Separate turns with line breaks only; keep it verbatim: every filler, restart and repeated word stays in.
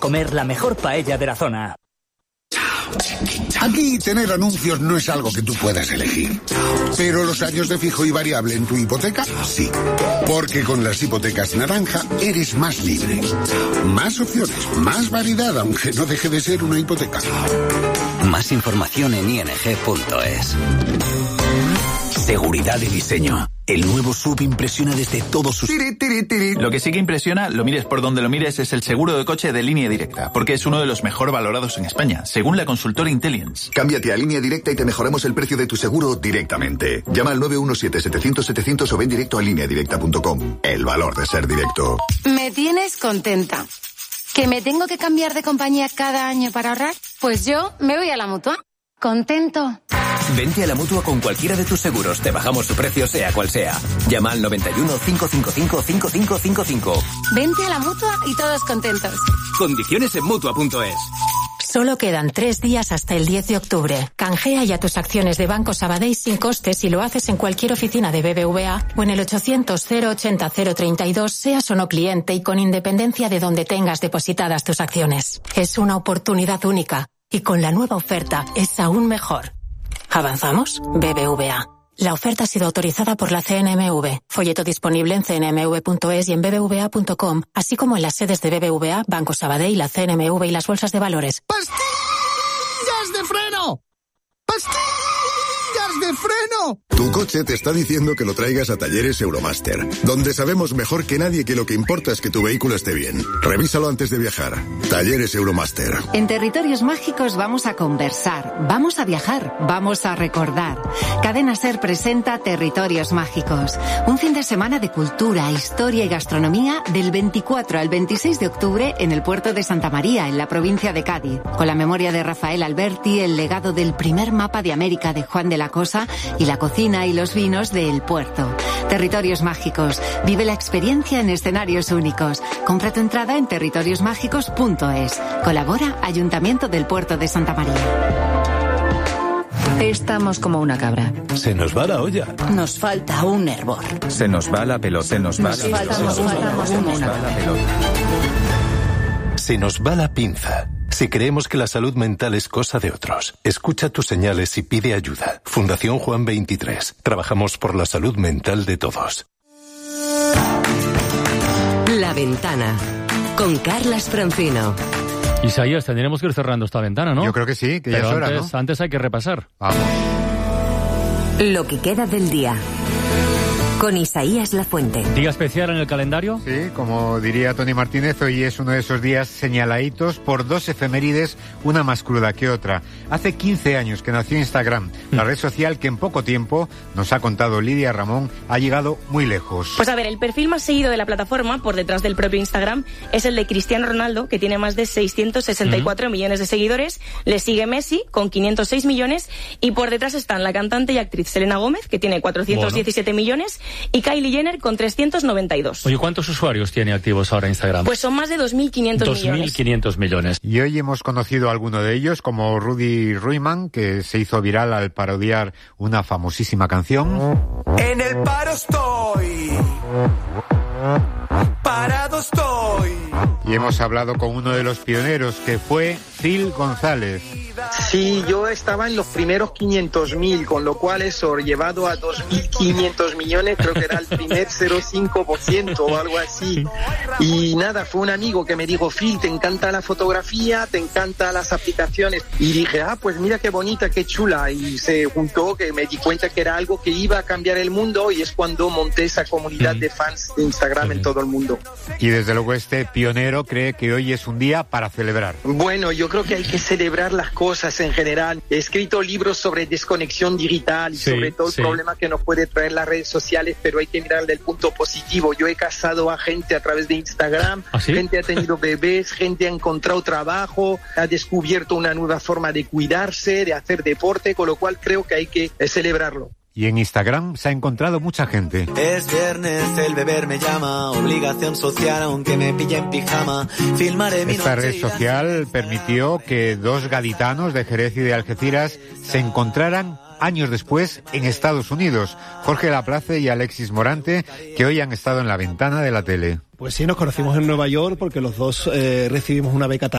comer la mejor paella de la zona.
Aquí tener anuncios no es algo que tú puedas elegir. Pero los años de fijo y variable en tu hipoteca, sí. Porque con las hipotecas naranja eres más libre. Más opciones, más variedad, aunque no deje de ser una hipoteca.
Más información en i n g punto es. Seguridad y diseño. El nuevo S U V impresiona desde todos sus...
Tiri, tiri, tiri. Lo que sí que impresiona, lo mires por donde lo mires, es el seguro de coche de Línea Directa, porque es uno de los mejor valorados en España, según la consultora Intelligence.
Cámbiate a Línea Directa y te mejoramos el precio de tu seguro directamente. Llama al nueve uno siete, setecientos, setecientos o ven directo a línea directa punto com. El valor de ser directo.
Me tienes contenta. ¿Que me tengo que cambiar de compañía cada año para ahorrar? Pues yo me voy a la Mutua. Contento.
Vente a la Mutua con cualquiera de tus seguros. Te bajamos su precio sea cual sea. Llama al noventa y uno, cinco cinco cinco, cinco cinco cinco cinco.
Vente a la Mutua y todos contentos.
Condiciones en Mutua punto es.
Solo quedan tres días hasta el diez de octubre. Canjea ya tus acciones de Banco Sabadell sin costes y lo haces en cualquier oficina de B B V A o en el ochocientos, cero ochenta, cero treinta y dos, seas o no cliente y con independencia de donde tengas depositadas tus acciones. Es una oportunidad única y con la nueva oferta es aún mejor. ¿Avanzamos? B B V A. La oferta ha sido autorizada por la C N M V. Folleto disponible en c n m v punto es y en b b v a punto com, así como en las sedes de B B V A, Banco Sabadell, la C N M V y las bolsas de valores.
¡Pastillas de freno! ¡Pastillas de freno!
Tu coche te está diciendo que lo traigas a Talleres Euromaster, donde sabemos mejor que nadie que lo que importa es que tu vehículo esté bien. Revísalo antes de viajar. Talleres Euromaster.
En Territorios Mágicos vamos a conversar, vamos a viajar, vamos a recordar. Cadena SER presenta Territorios Mágicos. Un fin de semana de cultura, historia y gastronomía del veinticuatro al veintiséis de octubre en el puerto de Santa María, en la provincia de Cádiz. Con la memoria de Rafael Alberti, el legado del primer mapa de América de Juan de la Cosa y la cocina y los vinos de El Puerto. Territorios Mágicos. Vive la experiencia en escenarios únicos. Compra tu entrada en territorios mágicos punto es. Colabora Ayuntamiento del Puerto de Santa María.
Estamos como una cabra.
Se nos va la olla.
Nos falta un hervor.
Se nos va la pelota. Se nos va la pelota. Se nos va la pelota. Se nos va la pinza. Si creemos que la salud mental es cosa de otros, escucha tus señales y pide ayuda. Fundación Juan veintitrés. Trabajamos por la salud mental de todos.
La Ventana, con Carlas Francino.
Isaías, tendremos que ir cerrando esta ventana, ¿no?
Yo creo que sí, que ya
Pero
es hora,
antes,
¿no?
antes hay que repasar.
Vamos.
Lo que queda del día. Con Isaías Lafuente.
¿Día especial en el calendario?
Sí, como diría Tony Martínez, hoy es uno de esos días señaladitos por dos efemérides, una más cruda que otra. Hace quince años que nació Instagram, la red social que en poco tiempo, nos ha contado Lidia Ramón, ha llegado muy lejos.
Pues a ver, el perfil más seguido de la plataforma, por detrás del propio Instagram, es el de Cristiano Ronaldo, que tiene más de seiscientos sesenta y cuatro uh-huh. millones de seguidores. Le sigue Messi, con quinientos seis millones, y por detrás están la cantante y actriz Selena Gómez, que tiene cuatrocientos diecisiete bueno. millones, y Kylie Jenner con trescientos noventa y dos.
Oye, ¿cuántos usuarios tiene activos ahora Instagram?
Pues son más de dos mil quinientos millones.
dos mil quinientos millones.
Y hoy hemos conocido a alguno de ellos, como Rudy Ruiman, que se hizo viral al parodiar una famosísima canción.
En el paro estoy, parado estoy.
Y hemos hablado con uno de los pioneros, que fue Phil González.
Sí, yo estaba en los primeros quinientos mil, con lo cual eso, llevado a dos mil quinientos millones, creo que era el primer cero coma cinco por ciento o algo así. Y nada, fue un amigo que me dijo, Phil, ¿te encanta la fotografía? ¿Te encantan las aplicaciones? Y dije, ah, pues mira qué bonita, qué chula. Y se juntó, que me di cuenta que era algo que iba a cambiar el mundo, y es cuando monté esa comunidad de fans de Instagram en todo el mundo.
Y desde luego este pionero cree que hoy es un día para celebrar.
Bueno, yo creo que hay que celebrar las cosas en general. He escrito libros sobre desconexión digital y sí, sobre todo el sí. problema que nos puede traer las redes sociales, pero hay que mirar del punto positivo. Yo he casado a gente a través de Instagram, ¿ah, sí? gente ha tenido bebés, gente ha encontrado trabajo, ha descubierto una nueva forma de cuidarse, de hacer deporte, con lo cual creo que hay que celebrarlo.
Y en Instagram se ha encontrado mucha gente.
Es viernes, el beber me llama, obligación social aunque me pille en pijama. Filmaré mi
Esta red social permitió que dos gaditanos de Jerez y de Algeciras se encontraran años después en Estados Unidos. Jorge Laplace y Alexis Morante, que hoy han estado en la ventana de la tele.
Pues sí, nos conocimos en Nueva York porque los dos eh, recibimos una beca